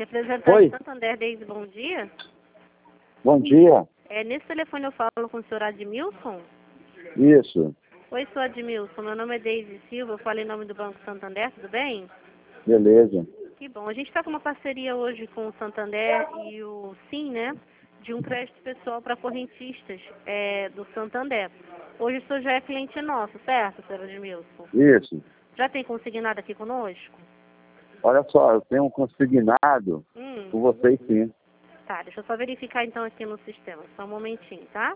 Representante Oi. Santander, Deise, bom dia. Bom dia. Nesse telefone eu falo com o senhor Admilson? Isso. Oi, senhor Admilson, meu nome é Deise Silva, eu falo em nome do Banco Santander, tudo bem? Beleza. Que bom. A gente está com uma parceria hoje com o Santander e o SIM, né? De um crédito pessoal para correntistas do Santander. Hoje o senhor já é cliente nosso, certo, senhor Admilson? Isso. Já tem consignado aqui conosco? Olha só, eu tenho um consignado com vocês, sim. Tá, deixa eu só verificar então aqui no sistema. Só um momentinho, tá?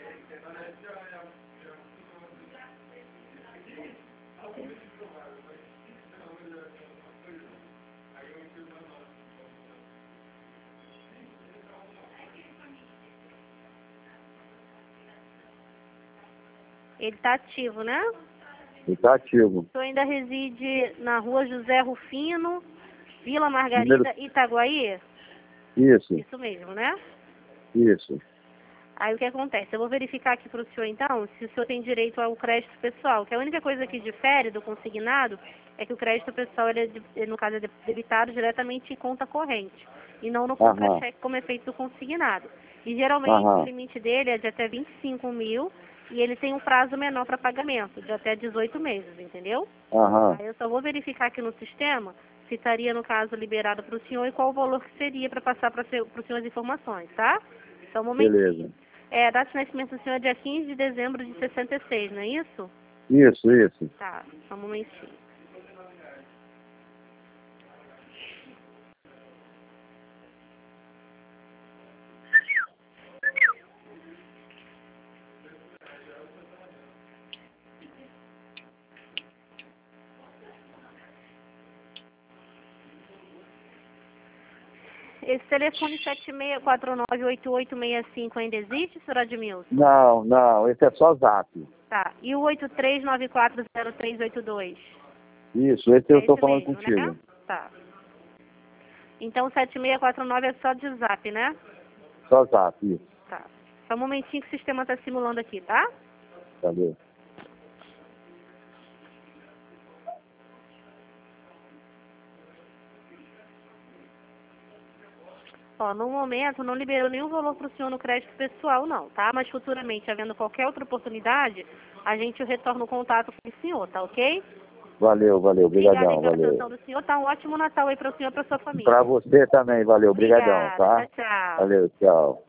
Ele está ativo, né? Ele tá ativo. O senhor ainda reside na rua José Rufino, Vila Margarida, Número- Itaguaí? Isso. Isso mesmo, né? Isso. Aí o que acontece? Eu vou verificar aqui para o senhor então se o senhor tem direito ao crédito pessoal, que a única coisa que difere do consignado é que o crédito pessoal, no caso, é debitado diretamente em conta corrente e não no contra-cheque como é feito do consignado. E geralmente o limite dele é de até 25 mil e ele tem um prazo menor para pagamento, de até 18 meses, entendeu? Aí eu só vou verificar aqui no sistema se estaria, no caso, liberado para o senhor e qual o valor que seria para passar para o senhor as informações, tá? Só um momentinho. Beleza. A data de nascimento do senhor é dia 15 de dezembro de 66, não é isso? Isso. Tá, só um momentinho. Esse telefone 76498865 ainda existe, senhor Admilson? Não, esse é só zap. Tá, e o 83940382? Isso, esse eu tô falando mesmo, contigo. né? Tá. Então o 7649 é só de zap, né? Só zap, isso. Tá. Só um momentinho que o sistema está simulando aqui, tá? Cadê? Ó, no momento não liberou nenhum valor para o senhor no crédito pessoal, não, tá? Mas futuramente, havendo qualquer outra oportunidade, a gente retorna o contato com o senhor, tá ok? Valeu, Obrigada brigadão, pela valeu. atenção do senhor. Tá um ótimo Natal aí para o senhor e para sua família. Pra você também, valeu, brigadão, Obrigada. tá? Tchau, tchau. Valeu, tchau.